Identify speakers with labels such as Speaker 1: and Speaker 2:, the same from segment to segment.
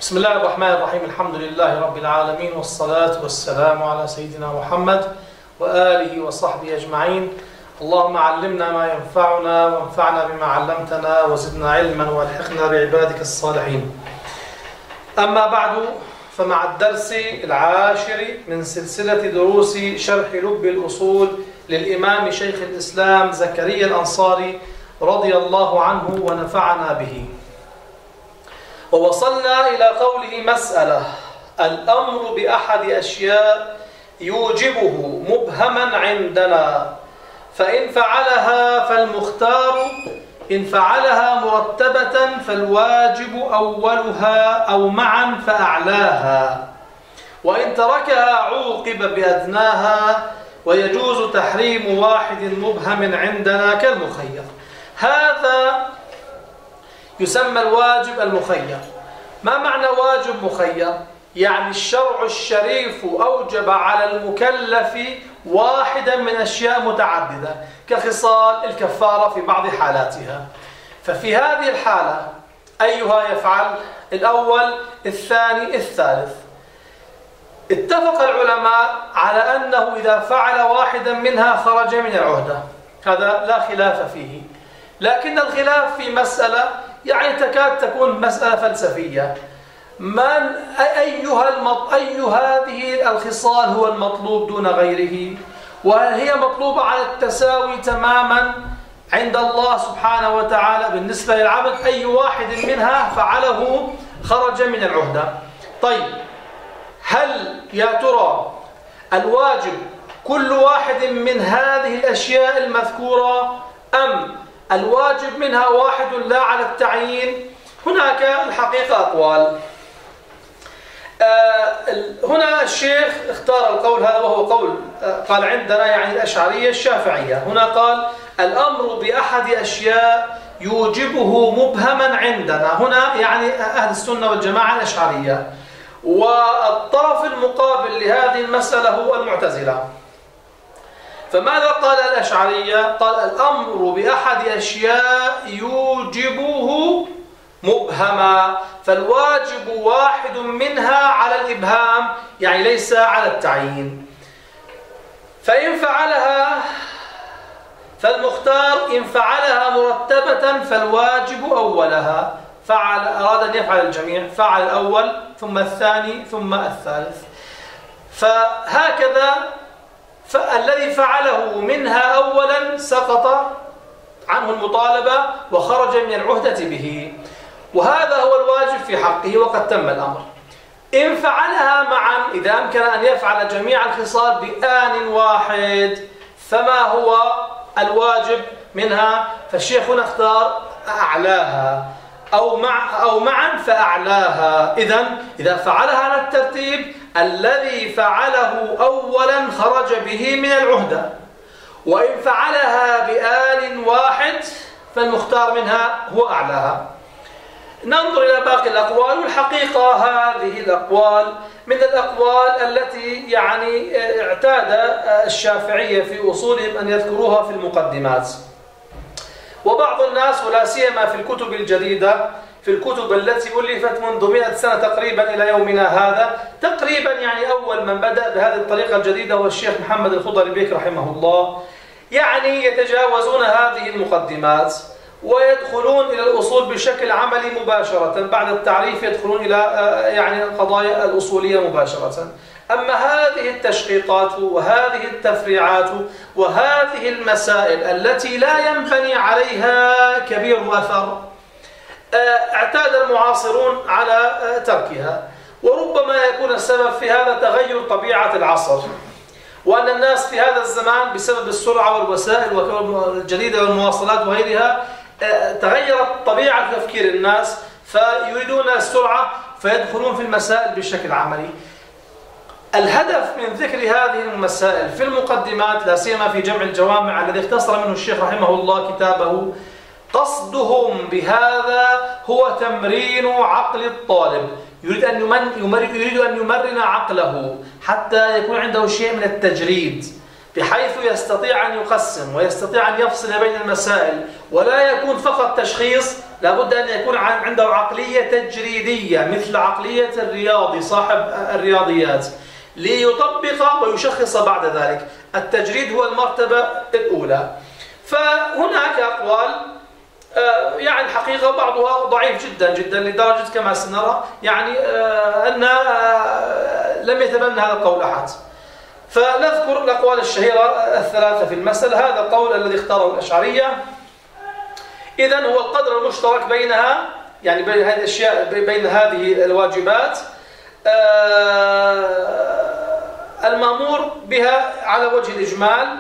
Speaker 1: بسم الله الرحمن الرحيم. الحمد لله رب العالمين، والصلاة والسلام على سيدنا محمد وآله وصحبه أجمعين. اللهم علمنا ما ينفعنا وانفعنا بما علمتنا وزدنا علما والحقنا بعبادك الصالحين. أما بعد، فمع الدرس العاشر من سلسلة دروس شرح لب الأصول للإمام شيخ الإسلام زكريا الأنصاري رضي الله عنه ونفعنا به. ووصلنا إلى قوله: مسألة الأمر بأحد أشياء يوجبه مبهما عندنا، فإن فعلها فالمختار، إن فعلها مرتبة فالواجب أولها أو معا فأعلاها، وإن تركها عوقب بأدناها، ويجوز تحريم واحد مبهم عندنا كالمخير. هذا يسمى الواجب المخير. ما معنى واجب مخير؟ يعني الشرع الشريف أوجب على المكلف واحدا من أشياء متعددة كخصال الكفارة في بعض حالاتها. ففي هذه الحالة أيها يفعل؟ الأول، الثاني، الثالث. اتفق العلماء على أنه إذا فعل واحدا منها خرج من العهدة، هذا لا خلاف فيه. لكن الخلاف في مسألة يعني تكاد تكون مسألة فلسفية: أي هذه الخصال هو المطلوب دون غيره؟ وهل هي مطلوبة على التساوي تماما عند الله سبحانه وتعالى بالنسبة للعبد؟ أي واحد منها فعله خرج من العهدة. طيب، هل يا ترى الواجب كل واحد من هذه الأشياء المذكورة، أم الواجب منها واحد لا على التعيين؟ هناك الحقيقة أقوال. هنا الشيخ اختار القول هذا، وهو قول قال عندنا يعني الأشعرية الشافعية. هنا قال: الأمر بأحد أشياء يوجبه مبهما عندنا. هنا يعني أهل السنة والجماعة الأشعرية. والطرف المقابل لهذه المسألة هو المعتزلة. فماذا قال الأشعرية؟ قال: الأمر بأحد أشياء يوجبه مبهما، فالواجب واحد منها على الإبهام، يعني ليس على التعيين. فإن فعلها فالمختار، إن فعلها مرتبة فالواجب أولها. فعل، أراد أن يفعل الجميع، فعل الأول ثم الثاني ثم الثالث. فهكذا فالذي فعله منها أولا سقط عنه المطالبة وخرج من العهدة به، وهذا هو الواجب في حقه وقد تم الأمر. إن فعلها معا، إذا أمكن أن يفعل جميع الخصال بآن واحد، فما هو الواجب منها؟ فالشيخ هنا اختار أعلاها أو معا فأعلاها. إذا فعلها على الترتيب، الذي فعله أولا خرج به من العهدة، وإن فعلها بآن واحد فالمختار منها هو أعلاها. ننظر إلى باقي الأقوال، والحقيقة هذه الأقوال من الأقوال التي يعني اعتاد الشافعية في أصولهم أن يذكروها في المقدمات. وبعض الناس ولا سيما في الكتب الجديدة، في الكتب التي ألفت منذ 100 سنة تقريبا إلى يومنا هذا، تقريبا يعني أول من بدأ بهذه الطريقة الجديدة هو الشيخ محمد الخضر بيك رحمه الله. يعني يتجاوزون هذه المقدمات ويدخلون إلى الأصول بشكل عملي مباشرة. بعد التعريف يدخلون إلى يعني القضايا الأصولية مباشرة. أما هذه التشقيقات وهذه التفريعات وهذه المسائل التي لا ينبني عليها كبير أثر، اعتاد المعاصرون على تركها. وربما يكون السبب في هذا تغير طبيعة العصر، وأن الناس في هذا الزمان بسبب السرعة والوسائل الجديدة والمواصلات وغيرها تغيرت طبيعة تفكير الناس، فيريدون السرعة فيدخلون في المسائل بشكل عملي. الهدف من ذكر هذه المسائل في المقدمات، لا سيما في جمع الجوامع الذي اختصر منه الشيخ رحمه الله كتابه، قصدهم بهذا هو تمرين عقل الطالب. يريد أن يمرن عقله حتى يكون عنده شيء من التجريد، بحيث يستطيع أن يقسم ويستطيع أن يفصل بين المسائل، ولا يكون فقط تشخيص، لابد أن يكون عنده عقلية تجريدية مثل عقلية الرياضي صاحب الرياضيات، ليطبق ويشخص بعد ذلك. التجريد هو المرتبة الأولى. فهناك أقوال يعني الحقيقة بعضها ضعيف جدا جدا، لدرجة كما سنرى يعني أن لم يتبنى هذا القول أحد. فنذكر الأقوال الشهيرة الثلاثة في المسألة. هذا القول الذي اختاره الأشعرية إذن هو القدر المشترك بينها، يعني بين هذه الأشياء، بين هذه الواجبات المأمور بها على وجه الإجمال.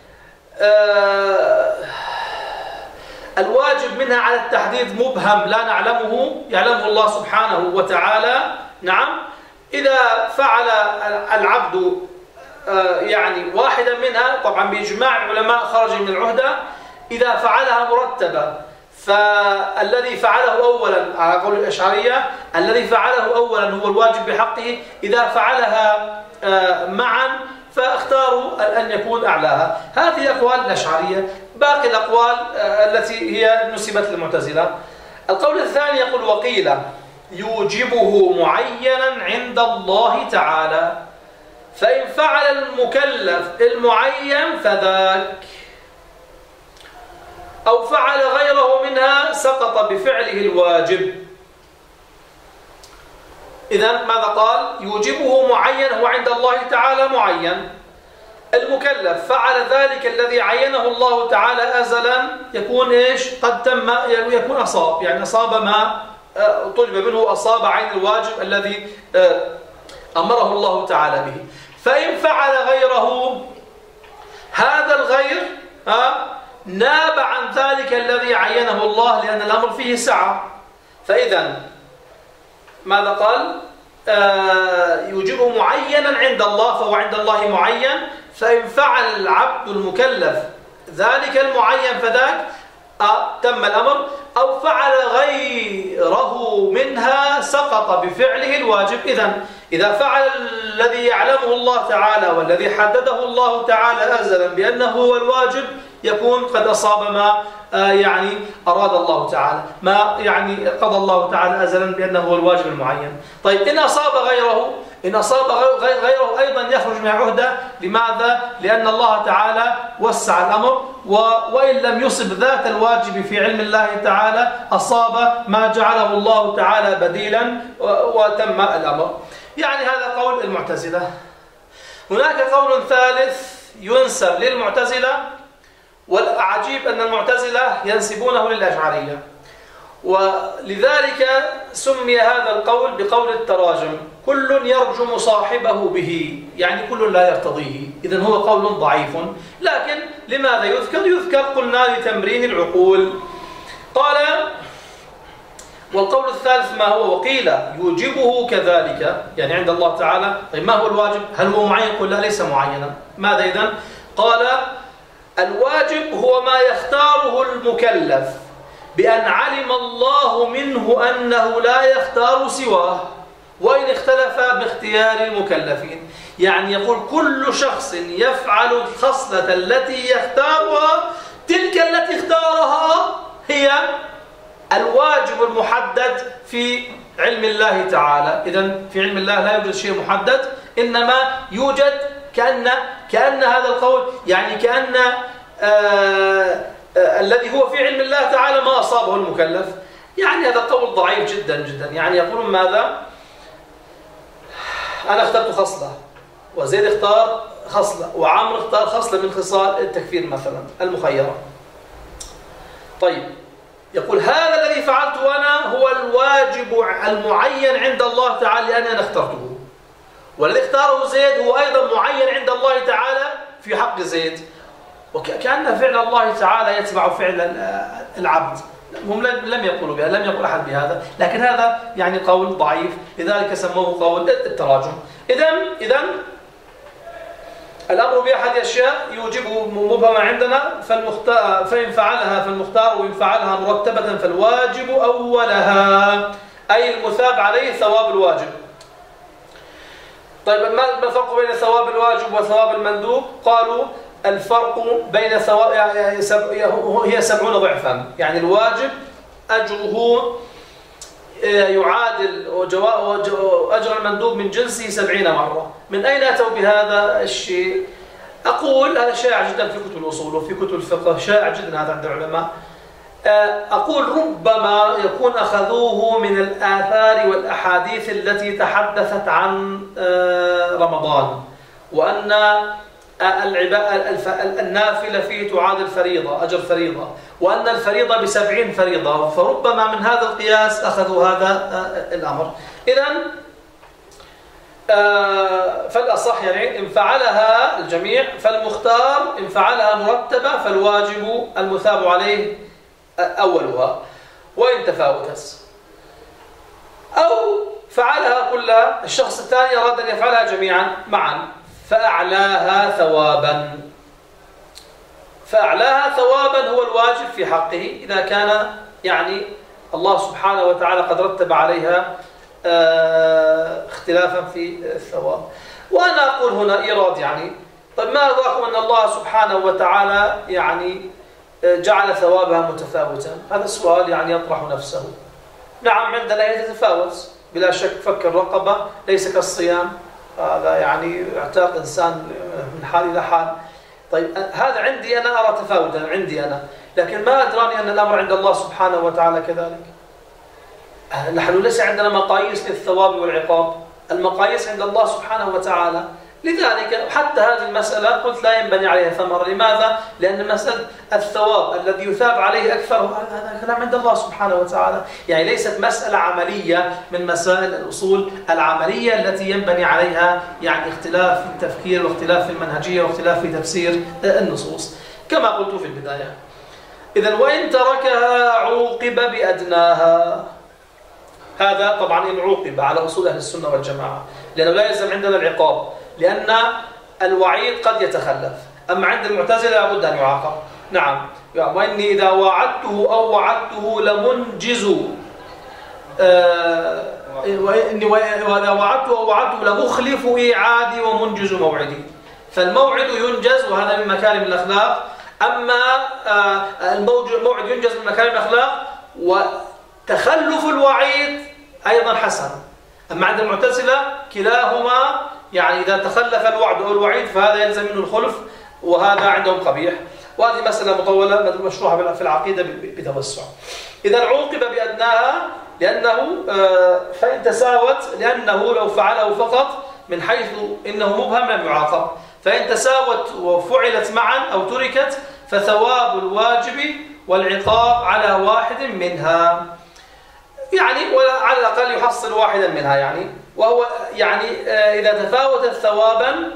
Speaker 1: الواجب منها على التحديد مبهم لا نعلمه، يعلمه الله سبحانه وتعالى. نعم، إذا فعل العبد يعني واحدا منها، طبعا بإجماع العلماء خرج من العهدة. إذا فعلها مرتبة، فالذي فعله أولا على قول الأشعرية الذي فعله أولا هو الواجب بحقه. إذا فعلها معا فاختاروا أن يكون أعلاها. هذه أقوال الأشعرية. باقي الأقوال التي هي نسبت للمعتزلة. القول الثاني يقول: وقيل يوجبه معينا عند الله تعالى، فإن فعل المكلف المعين فذاك، أو فعل غيره منها سقط بفعله الواجب. إذن ماذا قال؟ يوجبه معين، هو عند الله تعالى معين. المكلف فعل ذلك الذي عينه الله تعالى أزلا، يكون إيش؟ قد تم، يكون أصاب، يعني أصاب ما طلب منه، أصاب عين الواجب الذي أمره الله تعالى به. فإن فعل غيره، هذا الغير ناب عن ذلك الذي عينه الله، لأن الأمر فيه سعة. فإذا ماذا قال؟ يوجبه معينا عند الله، فهو عند الله معين. فإن فعل العبد المكلف ذلك المعين فذاك تم الأمر، أو فعل غيره منها سقط بفعله الواجب. إذا فعل الذي يعلمه الله تعالى والذي حدده الله تعالى أزلا بأنه هو الواجب، يكون قد أصاب ما يعني أراد الله تعالى، ما يعني قضى الله تعالى أزلا بأنه هو الواجب المعين. طيب إن أصاب غيره، إن أصاب غيره أيضا يخرج من عهدة. لماذا؟ لأن الله تعالى وسع الأمر، وإن لم يصب ذات الواجب في علم الله تعالى أصاب ما جعله الله تعالى بديلا وتم الأمر. يعني هذا قول المعتزلة. هناك قول ثالث ينسب للمعتزلة، والعجيب أن المعتزلة ينسبونه للأشعرية، ولذلك سمي هذا القول بقول التراجم: كل يرجم صاحبه به، يعني كل لا يرتضيه. إذن هو قول ضعيف، لكن لماذا يذكر؟ قلنا لتمرين العقول. قال: والقول الثالث ما هو؟ وقيل يوجبه كذلك، يعني عند الله تعالى. طيب ما هو الواجب؟ هل هو معين؟ قل لا، ليس معينا. ماذا إذن؟ قال: الواجب هو ما يختاره المكلف بأن علم الله منه أنه لا يختار سواه، وإن اختلف باختيار المكلفين. يعني يقول كل شخص يفعل الخصلة التي يختارها، تلك التي اختارها هي الواجب المحدد في علم الله تعالى. إذن في علم الله لا يوجد شيء محدد، إنما يوجد كأن هذا القول، يعني كأن الذي هو في علم الله تعالى ما أصابه المكلف. يعني هذا قول ضعيف جدا جدا. يعني يقولون ماذا؟ أنا اخترت خصلة، وزيد اختار خصلة، وعمر اختار خصلة من خصال التكفير مثلا المخيرة. طيب، يقول هذا الذي فعلته أنا هو الواجب المعين عند الله تعالى لأني أنا اخترته، والذي اختاره زيد هو أيضا معين عند الله تعالى في حق زيد. وكأن فعل الله تعالى يتبع فعل العبد. هم لم يقولوا بها، لم يقول أحد بهذا، لكن هذا يعني قول ضعيف، لذلك سموه قول التراجم. إذن الأمر بأحد أشياء يوجبه مبهما عندنا، فإن فعلها فالمختار، وإن فعلها مرتبة فالواجب أولها، أي المثاب عليه ثواب الواجب. طيب ما الفرق بين ثواب الواجب وثواب المندوب؟ قالوا الفرق بين ثواب هي 70 ضعفا، يعني الواجب أجره يعادل أجر المندوب من جنسه 70 مرة. من أين أتوا بهذا الشيء؟ أقول هذا شائع جدا في كتب الأصول وفي كتب الفقه، شائع جدا هذا عند العلماء. أقول ربما يكون أخذوه من الآثار والأحاديث التي تحدثت عن رمضان، وأن النافلة فيه تعادل فريضة، أجر فريضة، وأن الفريضة ب70 فريضة، فربما من هذا القياس أخذوا هذا الأمر. إذن فالأصح يعني إن فعلها الجميع، فالمختار إن فعلها مرتبة فالواجب المثاب عليه أولها، وإن تفاوتت أو فعلها كلها الشخص الثاني أراد أن يفعلها جميعا معا فأعلاها ثوابا. فأعلاها ثوابا هو الواجب في حقه إذا كان يعني الله سبحانه وتعالى قد رتب عليها اختلافا في الثواب. وأنا أقول هنا إيراد يعني طيب ما أدراكم أن الله سبحانه وتعالى يعني جعل ثوابها متفاوتا؟ هذا السؤال يعني يطرح نفسه. نعم عندنا يتفاوت بلا شك، فك الرقبة ليس كالصيام، هذا يعني اعتاق إنسان من حال إلى حال. طيب هذا عندي أنا أرى تفاوتا عندي أنا، لكن ما أدراني أن الأمر عند الله سبحانه وتعالى كذلك. نحن ليس عندنا مقاييس للثواب والعقاب، المقاييس عند الله سبحانه وتعالى. لذلك حتى هذه المسألة قلت لا ينبني عليها ثمرة. لماذا؟ لأن مسألة الثواب الذي يثاب عليه أكثر هذا كلام عند الله سبحانه وتعالى، يعني ليست مسألة عملية من مسائل الأصول العملية التي ينبني عليها يعني اختلاف في التفكير واختلاف في المنهجية واختلاف في تفسير النصوص كما قلت في البداية. إذن وإن تركها عوقب بأدناها. هذا طبعا إن عوقب على أصول أهل السنة والجماعة، لأنه لا يلزم عندنا العقاب، لأن الوعيد قد يتخلف. أما عند المعتزلة لابد أن يعاقب. نعم، وإني إذا وعدته أو وعدته لمنجز، وإني وإذا وعدته أو وعدته لمخلف إيعادي ومنجز موعدي. فالموعد ينجز وهذا من مكارم الأخلاق، أما الموعد ينجز من مكارم الأخلاق، وتخلف الوعيد أيضا حسن. أما عند المعتزلة كلاهما يعني إذا تخلف الوعد أو الوعيد فهذا يلزم منه الخلف، وهذا عندهم قبيح. وهذه مسألة مطولة مشروحة في العقيدة بتوسع. إذا عوقب بأدناها لأنه فإن تساوت، لأنه لو فعله فقط من حيث إنه مبهم لم يعاقب، فإن تساوت وفعلت معا أو تركت فثواب الواجب والعقاب على واحد منها، يعني ولا على الأقل يحصل واحدا منها، يعني وهو يعني إذا تفاوتت ثوابا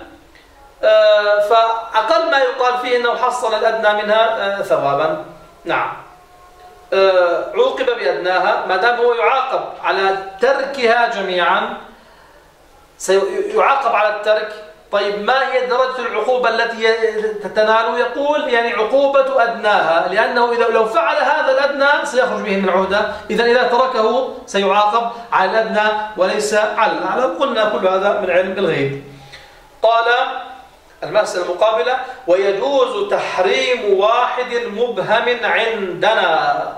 Speaker 1: فأقل ما يقال فيه أنه حصل الأدنى منها ثوابا. نعم، عوقب بأدناها ما دام هو يعاقب على تركها جميعا سيعاقب على الترك. طيب ما هي درجة العقوبة التي تتنال؟ يقول يعني عقوبة أدناها، لأنه إذا لو فعل هذا الأدنى سيخرج به من عهدة، إذا تركه سيعاقب على الأدنى وليس على الأعلى. قلنا كل هذا من علم الغيب. قال المسألة المقابلة: ويجوز تحريم واحد مبهم عندنا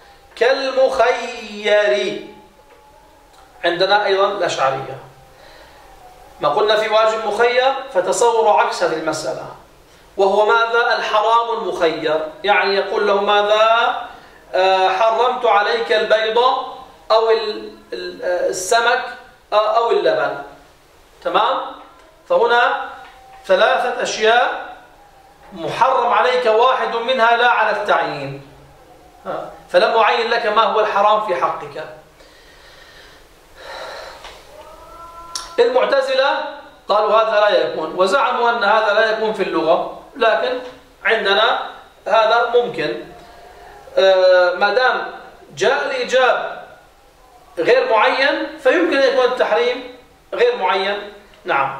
Speaker 1: كالمخير. عندنا أيضا الأشعرية ما قلنا في واجب مخير، فتصوروا عكس هذه المسألة، وهو ماذا؟ الحرام المخير، يعني يقول له ماذا؟ حرمت عليك البيض أو السمك أو اللبن. تمام؟ فهنا ثلاثة أشياء محرم عليك واحد منها لا على التعيين، فلم أعين لك ما هو الحرام في حقك. المعتزلة قالوا هذا لا يكون، وزعموا أن هذا لا يكون في اللغة، لكن عندنا هذا ممكن ما دام جاء الإيجاب غير معين فيمكن أن يكون التحريم غير معين. نعم،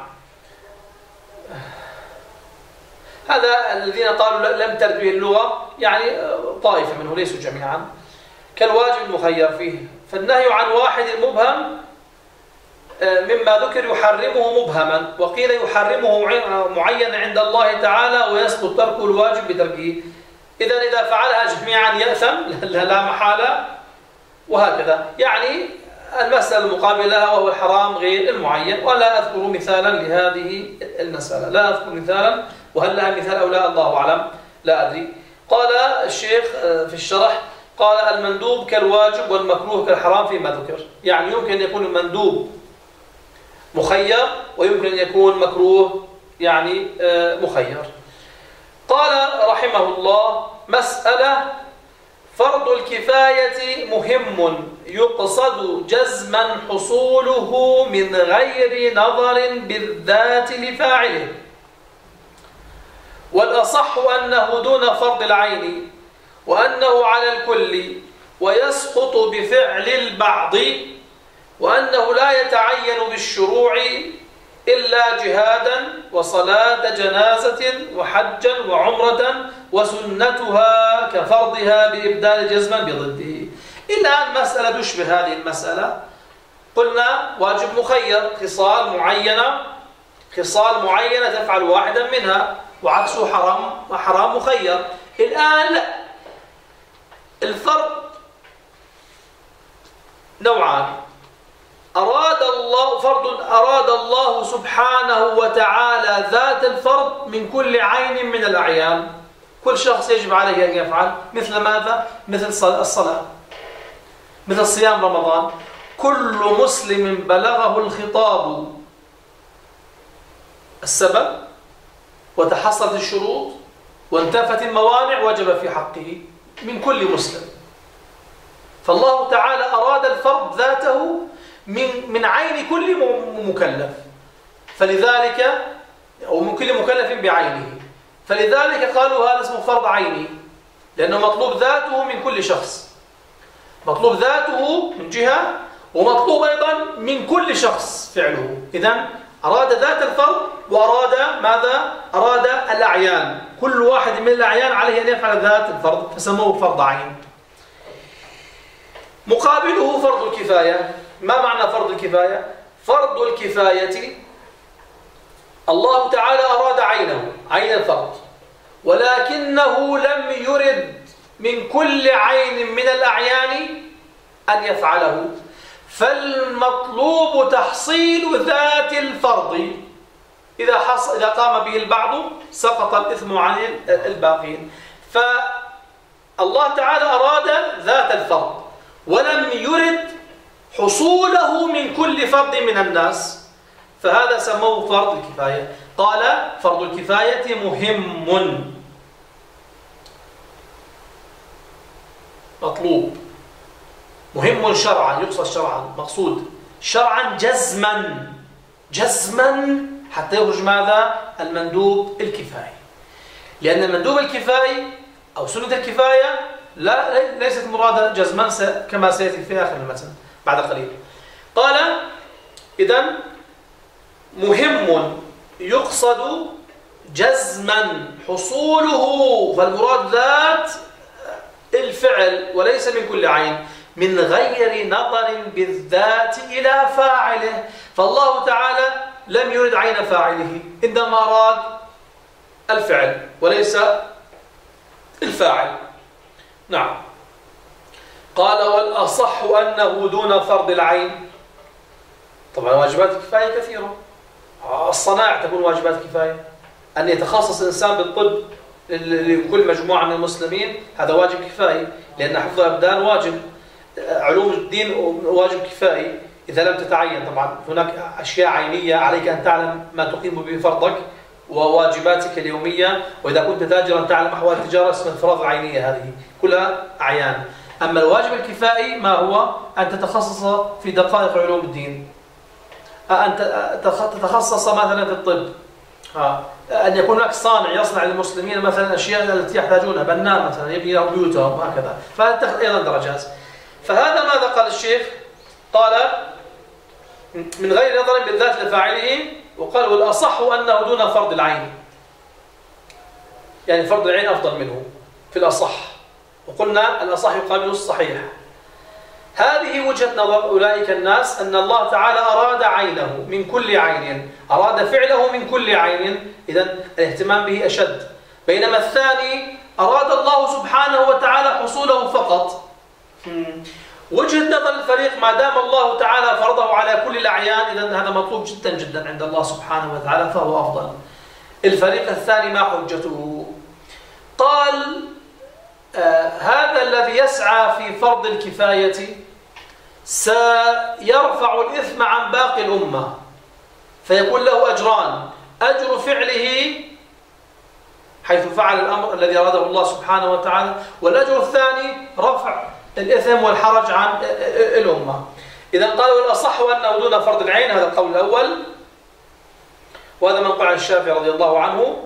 Speaker 1: هذا الذين قالوا لم ترد به اللغة يعني طائفة منه، ليسوا جميعا، كالواجب المخير فيه. فالنهي عن واحد مبهم مما ذكر يحرمه مبهما، وقيل يحرمه معينا عند الله تعالى ويسقط ترك الواجب بتركه. إذا فعلها جميعا يأثم لا محالة، وهكذا. يعني المسألة المقابلة وهو الحرام غير المعين. ولا أذكر مثالا لهذه المسألة، لا أذكر مثالا، وهل لها مثال أو لا الله أعلم، لا أدري. قال الشيخ في الشرح، قال المندوب كالواجب والمكروه كالحرام فيما ذكر. يعني يمكن أن يكون المندوب مخير، ويمكن أن يكون مكروه يعني مخير. قال رحمه الله: مسألة: فرض الكفاية مهم يقصد جزما حصوله من غير نظر بالذات لفاعله، والأصح أنه دون فرض العين، وأنه على الكل ويسقط بفعل البعض، وأنه لا يتعين بالشروع إلا جهادا وصلاة جنازة وحجا وعمرة وسنتها كفرضها بإبدال جزما بضده. إلا مسألة تشبه هذه المسألة. قلنا واجب مخير، خصال معينة تفعل واحدا منها، وعكسه حرام مخير. الآن لا، الفرض نوعان: أراد الله سبحانه وتعالى ذات الفرض من كل عين من الأعيان، كل شخص يجب عليه أن يفعل. مثل ماذا؟ مثل الصلاة، مثل صيام رمضان. كل مسلم بلغه الخطاب السبب وتحصلت الشروط وانتفت الموانع وجب في حقه من كل مسلم. فالله تعالى أراد الفرض ذاته من عين كل مكلف، فلذلك، أو من كل مكلف بعينه، فلذلك قالوا هذا اسمه فرض عيني، لأنه مطلوب ذاته من كل شخص، مطلوب ذاته من جهة، ومطلوب أيضا من كل شخص فعله. إذن أراد ذات الفرض، وأراد ماذا؟ أراد الأعيان، كل واحد من الأعيان عليه أن يفعل ذات الفرض، فسموه فرض عين. مقابله فرض الكفاية. ما معنى فرض الكفاية؟ فرض الكفاية الله تعالى أراد عين الفرض، ولكنه لم يرد من كل عين من الأعيان أن يفعله، فالمطلوب تحصيل ذات الفرض. إذا قام به البعض سقط الإثم عن الباقين. فالله تعالى أراد ذات الفرض ولم يرد حصوله من كل فرد من الناس، فهذا سموه فرض الكفاية. قال: فرض الكفاية مهم، مطلوب، مهم شرعا، يقصد شرعا، مقصود شرعا جزما حتى يخرج ماذا؟ المندوب الكفاية. لأن المندوب الكفاية أو سنة الكفاية ليست مرادة جزما كما سيأتي في آخر المتن بعد قليل. قال: إذن مهم يقصد جزما حصوله، فالمراد ذات الفعل وليس من كل عين، من غير نظر بالذات إلى فاعله. فالله تعالى لم يرد عين فاعله، إنما أراد الفعل وليس الفاعل. نعم. قال: والأصح أنه دون فرض العين. طبعا واجبات الكفاية كثيرة، الصنائع تكون واجبات كفاية، أن يتخصص إنسان بالطب لكل مجموعة من المسلمين هذا واجب كفاية، لأن حفظ الأبدان واجب. علوم الدين واجب كفاية إذا لم تتعين. طبعا هناك أشياء عينية عليك أن تعلم ما تقيم به فرضك وواجباتك اليومية، وإذا كنت تاجرا تعلم أحوال التجارة، اسمها الفرض العينية، هذه كلها أعيان. أما الواجب الكفائي ما هو؟ أن تتخصص في دقائق علوم الدين، أن تتخصص مثلا في الطب، أن يكون هناك صانع يصنع للمسلمين مثلا الأشياء التي يحتاجونها، بناء مثلا يبني لهم بيوتهم وهكذا، فهذا أيضا درجات. فهذا ماذا قال الشيخ؟ قال: من غير نظر بالذات لفاعله. وقال: والأصح أنه دون فرض العين، يعني فرض العين أفضل منه في الأصح، وقلنا الأصح يقابل الصحيح. هذه وجهة نظر أولئك الناس أن الله تعالى أراد عينه من كل عين، أراد فعله من كل عين، إذن الاهتمام به أشد. بينما الثاني أراد الله سبحانه وتعالى حصوله فقط. وجهة نظر الفريق ما دام الله تعالى فرضه على كل الأعيان إذن هذا مطلوب جدا جدا عند الله سبحانه وتعالى فهو أفضل. الفريق الثاني ما حجته؟ قال هذا الذي يسعى في فرض الكفاية سيرفع الإثم عن باقي الأمة، فيكون له أجران: أجر فعله حيث فعل الأمر الذي أراده الله سبحانه وتعالى، والأجر الثاني رفع الإثم والحرج عن الأمة. إذا قالوا الأصح أنه دون فرض العين، هذا القول الأول، وهذا من قال الشافعي رضي الله عنه.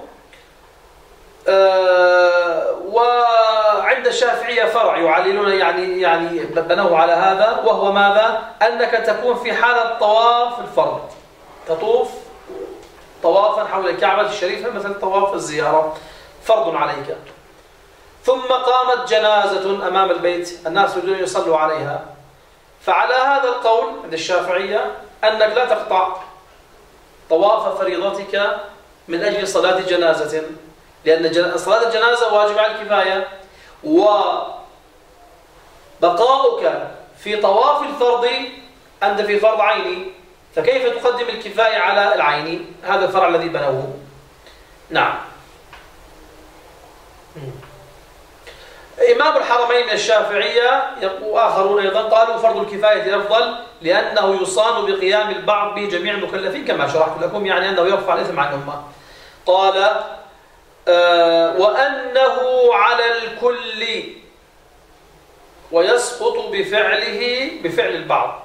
Speaker 1: وعند الشافعية فرع يعللون يعني بنوه على هذا، وهو ماذا؟ أنك تكون في حالة طواف الفرض، تطوف طوافا حول الكعبة الشريفة مثل طواف الزيارة، فرض عليك. ثم قامت جنازة أمام البيت، الناس يريدون يصلوا عليها، فعلى هذا القول عند الشافعية أنك لا تقطع طواف فريضتك من أجل صلاة جنازة، لأن صلاة الجنازة واجب على الكفاية، وبقاؤك في طواف الفرض أنت في فرض عيني، فكيف تقدم الكفاية على العين؟ هذا الفرع الذي بنوه. نعم. إمام الحرمين من الشافعية وآخرون أيضا قالوا فرض الكفاية أفضل، لأنه يصان بقيام البعض بجميع المكلفين كما شرحت لكم، يعني أنه يرفع الإثم عن الأمة. قال وأنه على الكل ويسقط بفعل البعض.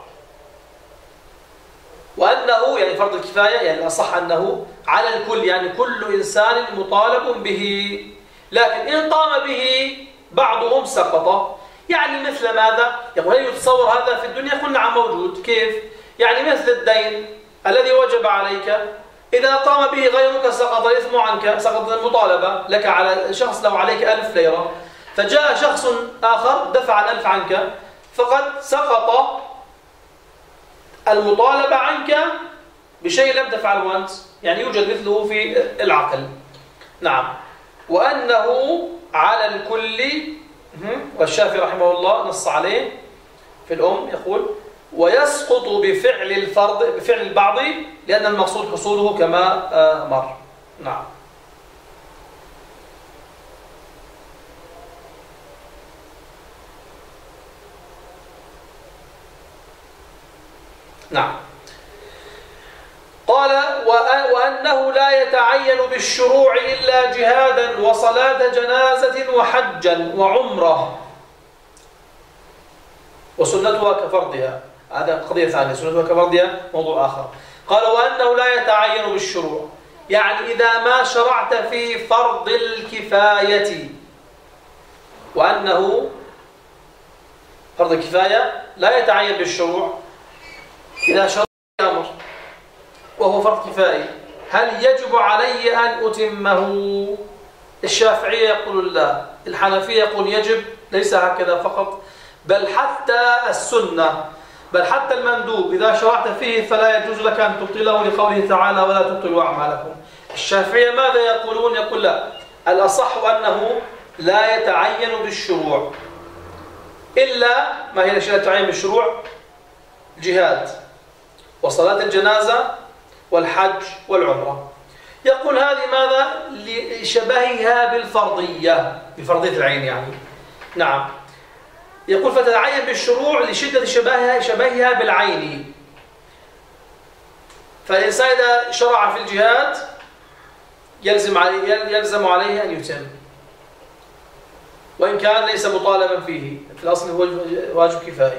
Speaker 1: وأنه يعني فرض الكفاية يعني أصح أنه على الكل، يعني كل إنسان مطالب به، لكن إن قام به بعضهم سقط. يعني مثل ماذا؟ يقول هل يتصور هذا في الدنيا؟ قلنا نعم موجود. كيف؟ يعني مثل الدين الذي وجب عليك، إذا قام به غيرك سقط الإثم عنك، سقط المطالبة لك على شخص له عليك 1000 ليرة، فجاء شخص آخر دفع 1000 عنك، فقد سقط المطالبة عنك بشيء لم تفعله أنت، يعني يوجد مثله في العقل. نعم. وأنه على الكل، والشافعي رحمه الله نص عليه في الأم، يقول ويسقط بفعل البعض، لأن المقصود حصوله كما مر. نعم. نعم. قال وأنه لا يتعين بالشروع إلا جهادا وصلاة جنازة وحجا وعمرة، وسنتها كفرضها. هذا قضية ثانية، سنتها كفرضها موضوع آخر. قال وأنه لا يتعين بالشروع، يعني إذا ما شرعت في فرض الكفاية، وأنه فرض الكفاية لا يتعين بالشروع، إذا شرعت أمر وهو فرض كفائي هل يجب علي أن أتمه؟ الشافعية يقول لا، الحنفية يقول يجب، ليس هكذا فقط، بل حتى السنة، بل حتى المندوب إذا شرعت فيه فلا يجوز لك أن تبطله، لقوله تعالى ولا تبطلوا أعمالكم. الشافعية ماذا يقولون؟ يقول لا، الأصح أنه لا يتعين بالشروع، إلا ما هي الأشياء التي تعين بالشروع؟ الجهاد وصلاة الجنازة والحج والعمرة. يقول هذه ماذا؟ لشبهها بالفرضية، بفرضية العين يعني. نعم. يقول فتتعين بالشروع لشدة شبهها بالعين. فالإنسان إذا شرع في الجهاد يلزم عليه أن يتم، وإن كان ليس مطالبا فيه، في الأصل هو واجب كفائي.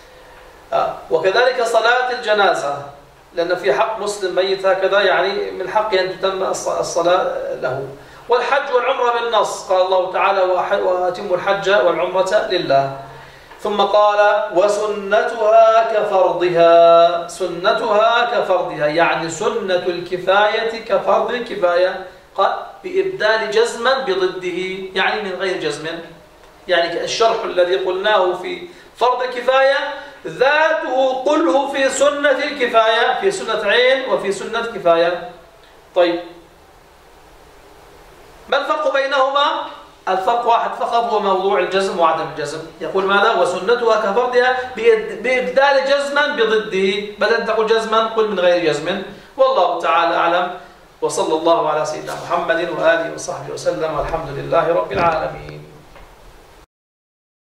Speaker 1: وكذلك صلاة الجنازة، لأن في حق مسلم ميت هكذا، يعني من حقه أن تتم الصلاة له. والحج والعمرة بالنص، قال الله تعالى وأتموا الحج والعمرة لله. ثم قال وسنتها كفرضها، سنتها كفرضها، يعني سنة الكفاية كفرض الكفاية، قال بإبدال جزما بضده، يعني من غير جزم، يعني الشرح الذي قلناه في فرض الكفاية ذاته قله في سنة الكفاية، في سنة عين وفي سنة كفاية. طيب ما الفرق بينهما؟ الفرق واحد فقط، هو موضوع الجزم وعدم الجزم. يقول ماذا؟ وسنتها كفردها بإبدال جزما بضده، بدل أن تقول جزما قل من غير جزم. والله تعالى أعلم، وصلى الله على سيدنا محمد وآله وصحبه وسلم، والحمد لله رب العالمين.